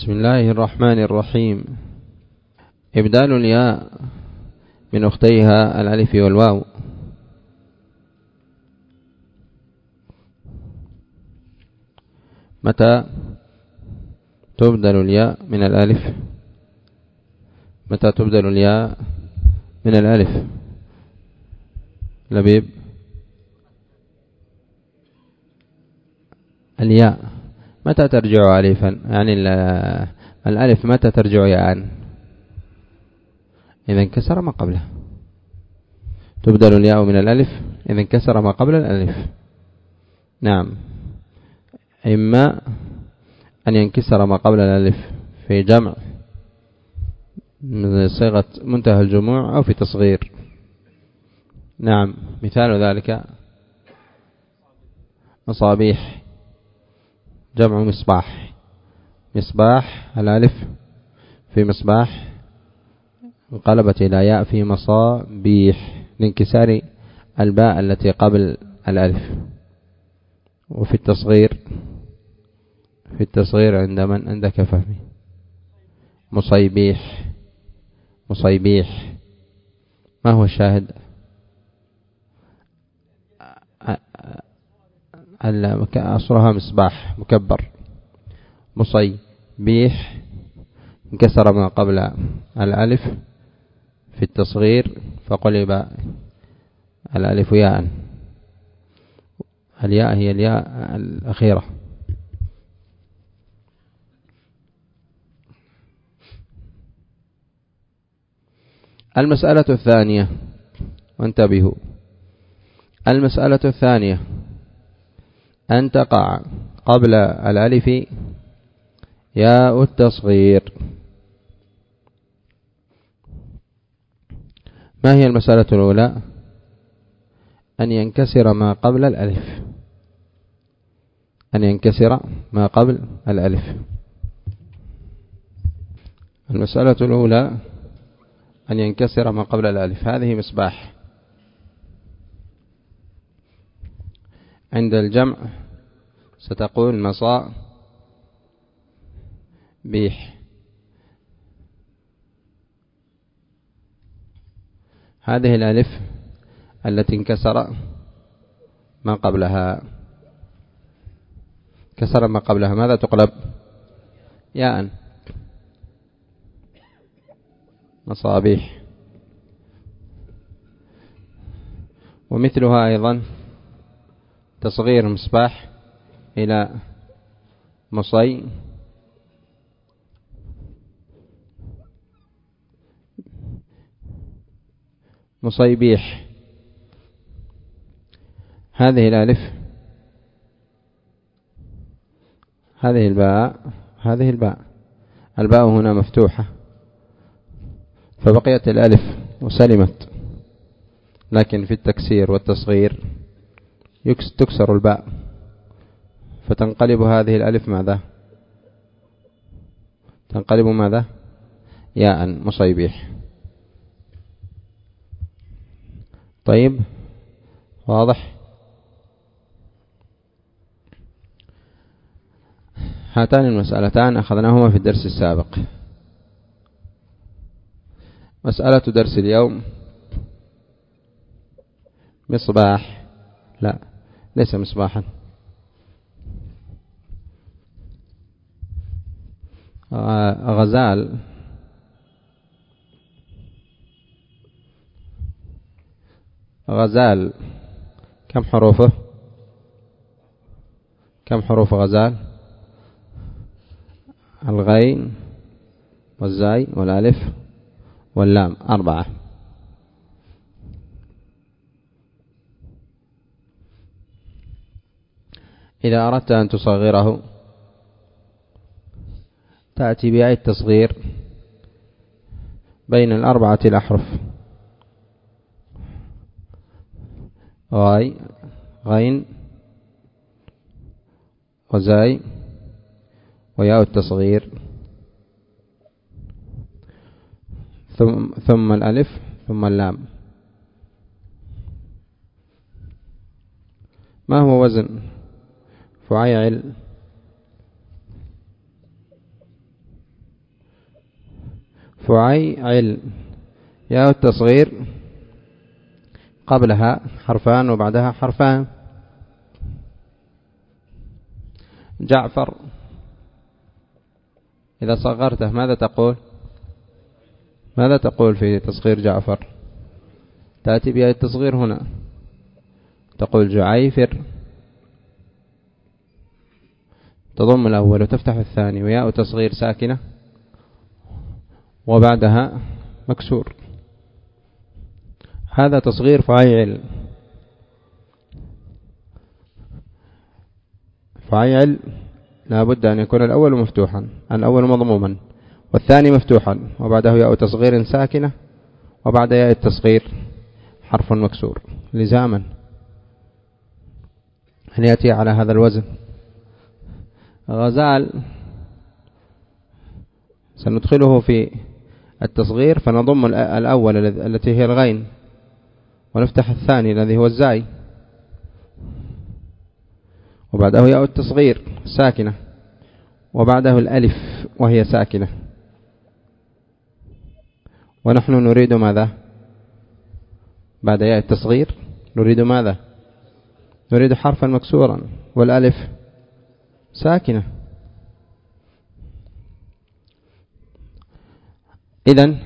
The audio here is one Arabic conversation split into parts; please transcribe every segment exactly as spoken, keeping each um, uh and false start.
بسم الله الرحمن الرحيم. إبدال الياء من أختيها الألف والواو. متى تبدل الياء من الألف؟ متى تبدل الياء من الألف؟ لبيب. الياء متى ترجع ألفا؟ يعني الألف متى ترجع ياء؟ إذا انكسر ما قبله. تبدل الياء من الألف إذا انكسر ما قبل الألف. نعم، إما أن ينكسر ما قبل الألف في جمع من صيغة منتهى الجموع أو في تصغير. نعم، مثال ذلك مصابيح، جمع مصباح. مصباح الألف في مصباح انقلبت إلى ياء في مصابيح لانكسار الباء التي قبل الألف. وفي التصغير، في التصغير عند من؟ عندك فهمي. مصيبيح، مصيبيح. ما هو الشاهد؟ أصلها مصباح مكبر. مصيبيح انكسر ما قبل الألف في التصغير فقلب الألف ياء. الياء هي الياء الأخيرة. المسألة الثانية، وانتبهوا، المسألة الثانية أن تقع قبل الألف ياء التصغير. ما هي المسألة الأولى؟ أن ينكسر ما قبل الألف، أن ينكسر ما قبل الألف. المسألة الأولى أن ينكسر ما قبل الألف. هذه مصباح، عند الجمع ستقول مصا بيح. هذه الألف التي انكسر ما قبلها، كسر ما قبلها، ماذا تقلب؟ ياء. مصابيح. ومثلها أيضا تصغير مصباح إلى مصي مصيبيح. هذه الألف، هذه الباء، هذه الباء، الباء هنا مفتوحة فبقيت الألف وسلمت، لكن في التكسير والتصغير تكسر الباء فتنقلب هذه الألف ماذا؟ تنقلب ماذا؟ ياء. مصيبيح. طيب، واضح؟ هاتان المسألتان أخذناهما في الدرس السابق. مسألة درس اليوم مصباح، لا ليس مصباحا، غزال. غزال كم حروفه؟ كم حروف غزال؟ الغين والزاي والالف واللام، أربعة. إذا أردت أن تصغره تأتي بآية التصغير بين الأربعة الأحرف، غاي، غين وزاي وياء التصغير، ثم, ثم الألف ثم اللام. ما هو وزن فعيل فعيعل، ياء التصغير قبلها حرفان وبعدها حرفان. جعفر إذا صغرته ماذا تقول؟ ماذا تقول في تصغير جعفر؟ تأتي بياء التصغير هنا، تقول جعيفر، تضم الأول وتفتح الثاني، وياء تصغير ساكنة وبعدها مكسور. هذا تصغير فعيعل. فعيعل لا بد أن يكون الأول مفتوحا، الأول مضموما والثاني مفتوحا، وبعده ياء تصغير ساكنة، وبعد ياء التصغير حرف مكسور لزاما أن يأتي على هذا الوزن. غزال سندخله في التصغير، فنضم الأول التي هي الغين، ونفتح الثاني الذي هو الزاي، وبعده ياء التصغير ساكنة، وبعده الألف وهي ساكنة. ونحن نريد ماذا بعد ياء التصغير؟ نريد ماذا؟ نريد حرفا مكسورا، والألف ساكنة. إذن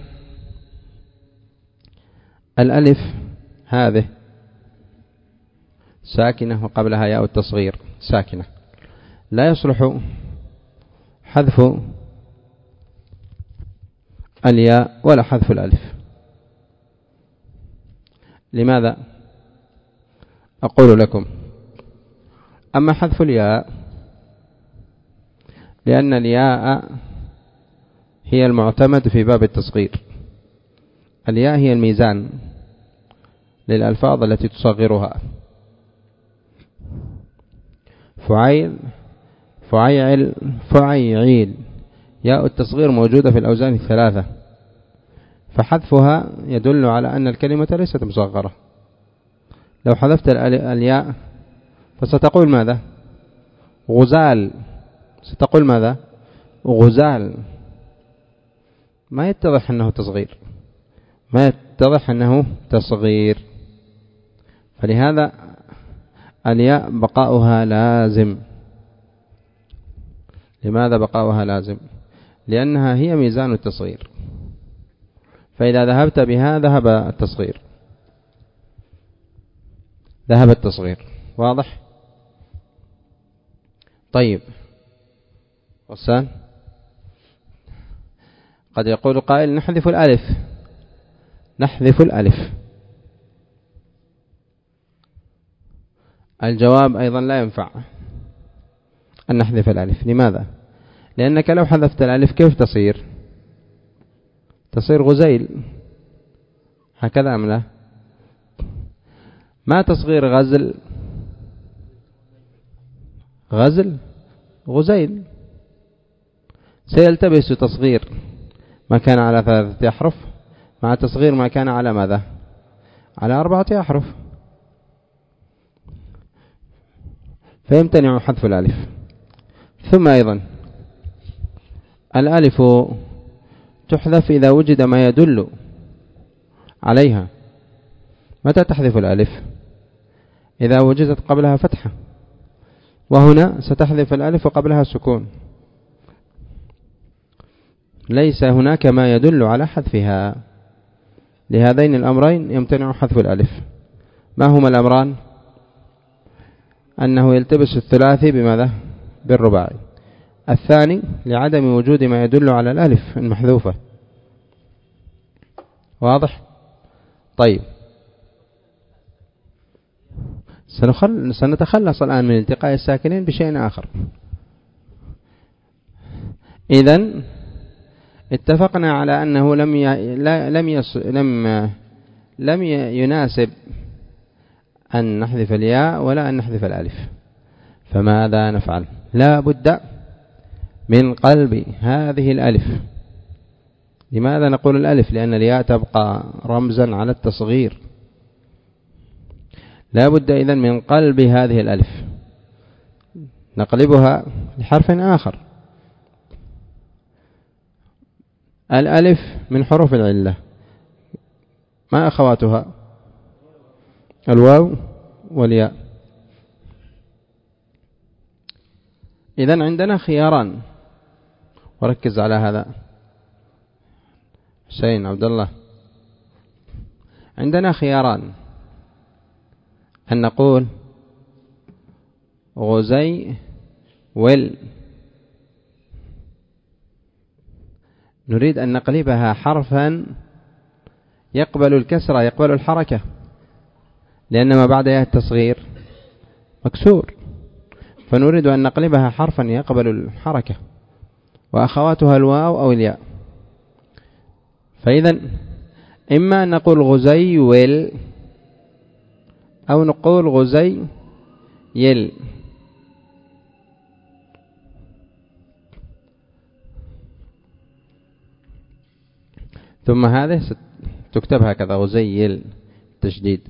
الألف هذه ساكنة وقبلها ياء التصغير ساكنة، لا يصلح حذف الياء ولا حذف الألف. لماذا؟ أقول لكم: أما حذف الياء لأن الياء هي المعتمد في باب التصغير، الياء هي الميزان للألفاظ التي تصغرها. فعيل، فعيعل، فعيعيل، ياء التصغير موجودة في الأوزان الثلاثة، فحذفها يدل على أن الكلمة ليست مصغرة. لو حذفت الياء فستقول ماذا؟ غزال، ستقول ماذا؟ غزال، ما يتضح أنه تصغير، ما يتضح أنه تصغير. فلهذا الياء بقاؤها لازم. لماذا بقاؤها لازم؟ لأنها هي ميزان التصغير، فإذا ذهبت بها ذهب التصغير، ذهب التصغير. واضح؟ طيب غسان، قد يقول قائل: نحذف الألف، نحذف الألف. الجواب أيضا لا ينفع أن نحذف الألف. لماذا؟ لأنك لو حذفت الألف كيف تصير؟ تصير غزيل، هكذا أم لا؟ ما تصغير غزل؟ غزل غزيل. سيلتبس تصغير ما كان على ثلاثة أحرف مع تصغير ما كان على ماذا؟ على أربعة أحرف، فيمتنع حذف الألف. ثم أيضا الألف تحذف إذا وجد ما يدل عليها. متى تحذف الألف؟ إذا وجدت قبلها فتحة، وهنا ستحذف الألف وقبلها سكون، ليس هناك ما يدل على حذفها. لهذين الأمرين يمتنع حذف الألف. ما هما الأمران؟ أنه يلتبس الثلاثي بماذا؟ بالرباعي. الثاني لعدم وجود ما يدل على الألف المحذوفة. واضح؟ طيب سنتخلص الآن من التقاء الساكنين بشيء آخر. إذن اتفقنا على أنه لم ي... لم يص... لم لم يناسب أن نحذف الياء ولا أن نحذف الألف. فماذا نفعل؟ لا بد من قلب هذه الألف. لماذا نقول الألف؟ لأن الياء تبقى رمزا على التصغير. لا بد إذن من قلب هذه الألف، نقلبها لحرف آخر. الألف من حروف العلة، ما أخواتها؟ الواو والياء. إذن عندنا خياران، وركز على هذا حسين عبد الله. عندنا خياران، أن نقول غزي ول، نريد أن نقلبها حرفا يقبل الكسرة يقبل الحركة، لأن ما بعد ياء التصغير مكسور، فنريد أن نقلبها حرفا يقبل الحركة، وأخواتها الواو أو الياء. فإذا إما أن نقول غزي ول أو نقول غزي يل. ثم هذه تكتب هكذا غزي يل تشديد.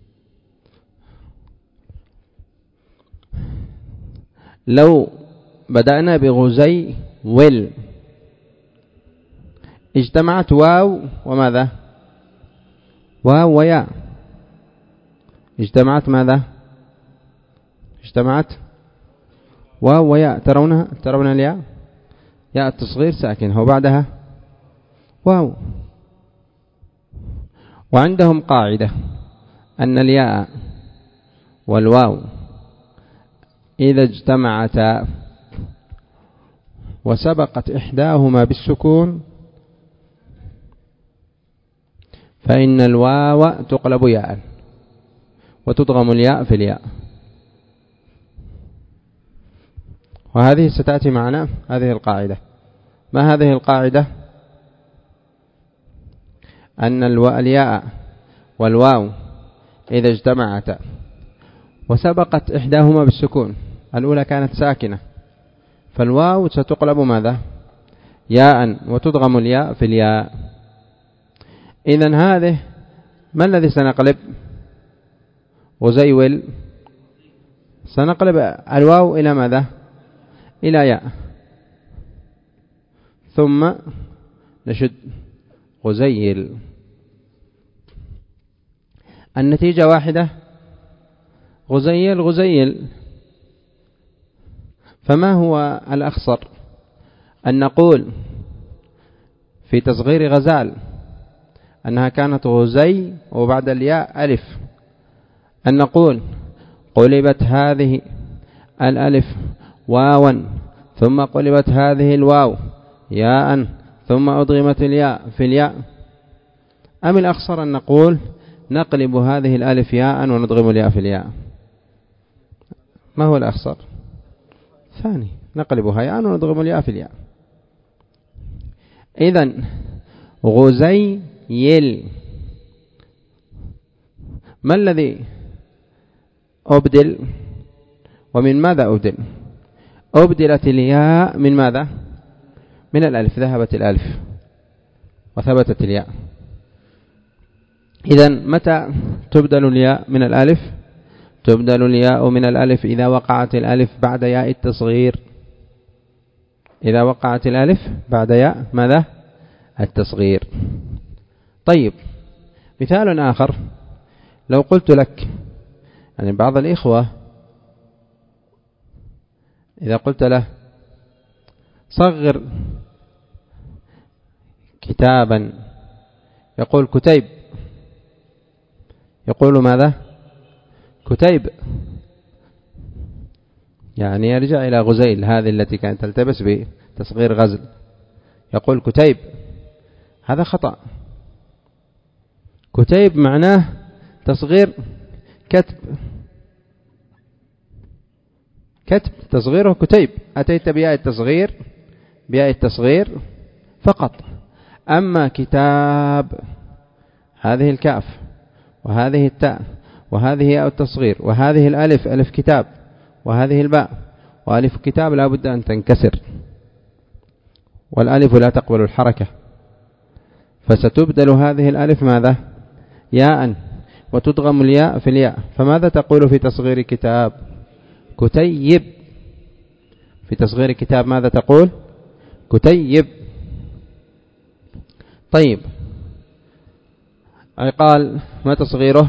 لو بدأنا بغزي ول اجتمعت واو وماذا؟ واو وياء. اجتمعت ماذا؟ اجتمعت واو وياء. ترونها؟ ترون الياء؟ ياء التصغير ساكنة وبعدها واو. وعندهم قاعدة أن الياء والواو إذا اجتمعتا وسبقت إحداهما بالسكون فإن الواو تقلب ياء وتضغم الياء في الياء. وهذه ستأتي معنا هذه القاعدة. ما هذه القاعدة؟ أن الياء والواو إذا اجتمعتا وسبقت إحداهما بالسكون، الأولى كانت ساكنة، فالواو ستقلب ماذا؟ ياء وتضغم الياء في الياء. إذن هذه ما الذي سنقلب؟ غزيول سنقلب الواو إلى ماذا؟ إلى ياء، ثم نشد غزيل. النتيجة واحدة، غزيل غزيل. فما هو الأخصر؟ أن نقول في تصغير غزال أنها كانت غزي وبعد الياء ألف، أن نقول قلبت هذه الألف واوا ثم قلبت هذه الواو ياء ثم أضغمت الياء في الياء، أم الأخصر أن نقول نقلب هذه الألف ياء ونضغم الياء في الياء؟ ما هو الأخصر؟ ثاني، نقلبها ياء ونضغم الياء في الياء. إذن غزي يل، ما الذي أبدل ومن ماذا أبدل؟ أبدلت الياء من ماذا؟ من الألف، ذهبت الألف وثبتت الياء. إذن متى تبدل الياء من الألف؟ تبدل الياء من الألف إذا وقعت الألف بعد ياء التصغير. إذا وقعت الألف بعد ياء ماذا؟ التصغير. طيب، مثال آخر، لو قلت لك يعني بعض الإخوة إذا قلت له صغر كتابا يقول كتيب، يقول ماذا؟ كتيب، يعني يرجع إلى غزيل هذه التي كانت تلتبس بتصغير غزل، يقول كتيب. هذا خطأ. كتيب معناه تصغير كتب، كتب تصغيره كتيب، أتيت بياء التصغير بياء التصغير فقط. أما كتاب هذه الكاف وهذه التاء وهذه ياء التصغير وهذه الألف ألف كتاب وهذه الباء وألف كتاب لا بد أن تنكسر، والألف لا تقبل الحركة، فستبدل هذه الألف ماذا؟ ياء وتضغم الياء في الياء. فماذا تقول في تصغير كتاب؟ كتيب. في تصغير كتاب ماذا تقول؟ كتيب. طيب، قال ما تصغيره؟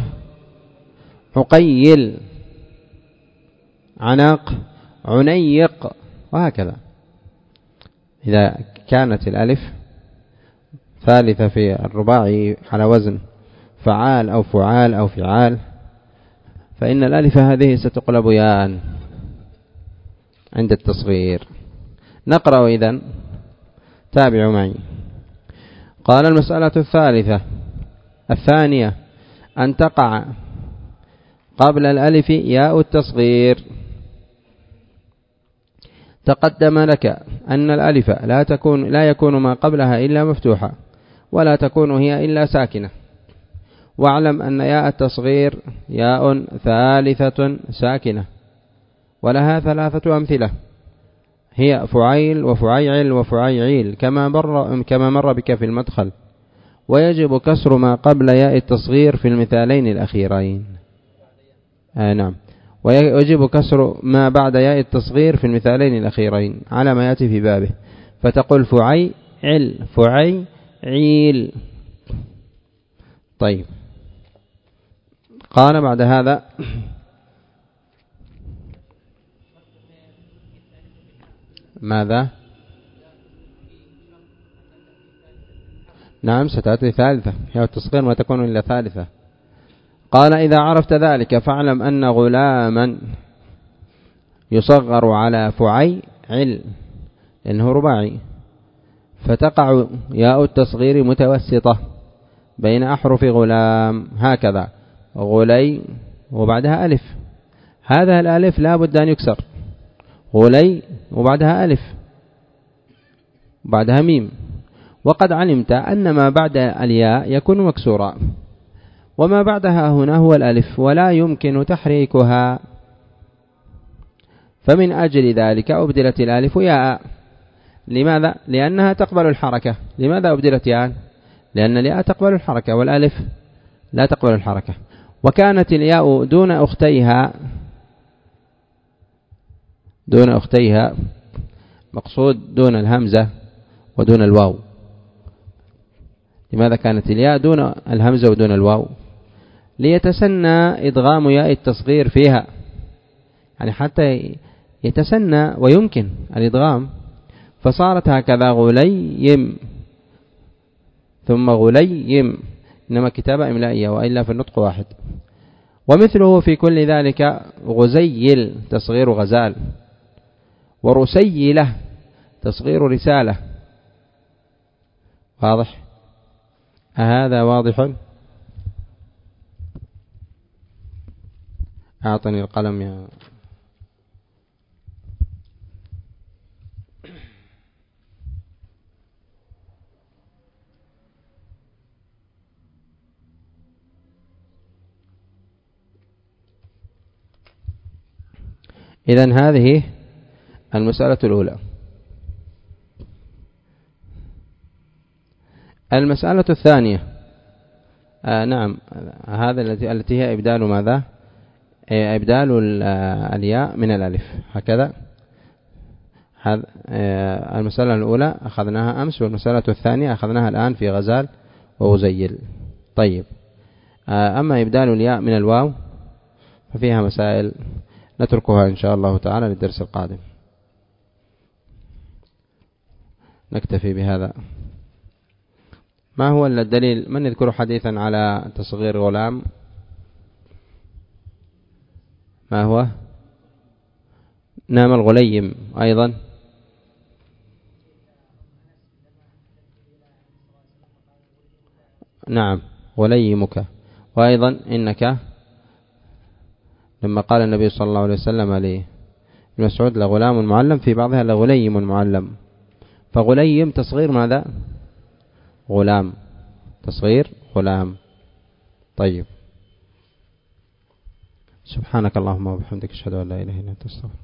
عقيل، عناق، عنيق، وهكذا. إذا كانت الألف ثالثة في الرباعي على وزن فعال أو فعال أو فعال، فإن الألف هذه ستقلب ياء عند التصغير. نقرأ إذن، تابعوا معي. قال المسألة الثالثة الثانية أن تقع قبل الألف ياء التصغير. تقدم لك أن الألف لا تكون لا يكون ما قبلها إلا مفتوحة، ولا تكون هي إلا ساكنة. واعلم أن ياء التصغير ياء ثالثة ساكنة، ولها ثلاثة أمثلة، هي فعيل وفعيعل وفعيعيل كما مر كما مر بك في المدخل. ويجب كسر ما قبل ياء التصغير في المثالين الأخيرين. آه نعم، ويجب كسر ما بعد ياء التصغير في المثالين الأخيرين على ما يأتي في بابه، فتقول فعيعل فعيعيل. طيب، قال بعد هذا ماذا؟ نعم، ستأتي ثالثة، هي التصغير ما تكون إلا ثالثة. قال إذا عرفت ذلك فاعلم أن غلاما يصغر على فعيعل لأنه رباعي، فتقع ياء التصغير متوسطة بين أحرف غلام، هكذا غلي وبعدها ألف. هذا الألف لا بد أن يكسر، غلي وبعدها ألف بعدها ميم. وقد علمت أن ما بعد الياء يكون مكسورا، وما بعدها هنا هو الألف ولا يمكن تحريكها، فمن أجل ذلك أبدلت الألف ياء. لماذا؟ لأنها تقبل الحركة. لماذا أبدلت ياء؟ لأن الياء تقبل الحركة والألف لا تقبل الحركة. وكانت الياء دون أختيها دون أختيها مقصود دون الهمزة ودون الواو. لماذا كانت الياء دون الهمزة ودون الواو؟ ليتسنى إدغام ياء التصغير فيها، يعني حتى يتسنى ويمكن الإدغام، فصارت هكذا غليم ثم غليم، إنما كتابة إملائية وإلا في النطق واحد. ومثله في كل ذلك غزيل تصغير غزال، ورسيلة تصغير رسالة. واضح؟ أهذا واضح؟ أعطني القلم يا إذن هذه المسألة الأولى. المسألة الثانية آه نعم، هذا التي هي إبدال ماذا؟ إبدال الياء من الألف، هكذا. هذا المسألة الأولى أخذناها أمس، والمسألة الثانية أخذناها الآن في غزال وغزيل. طيب، أما إبدال الياء من الواو ففيها مسائل نتركها إن شاء الله تعالى للدرس القادم. نكتفي بهذا. ما هو الدليل؟ من يذكر حديثا على تصغير غلام؟ ما هو؟ نام الغليم أيضا. نعم، غليمك. وأيضا إنك لما قال النبي صلى الله عليه وسلم عليه المسعود لغلام معلم، في بعضها لغليم معلم. فغليم تصغير ماذا؟ غلام، تصغير غلام. طيب، سبحانك اللهم وبحمدك، اشهد ان لا اله الا انت، استغفرك.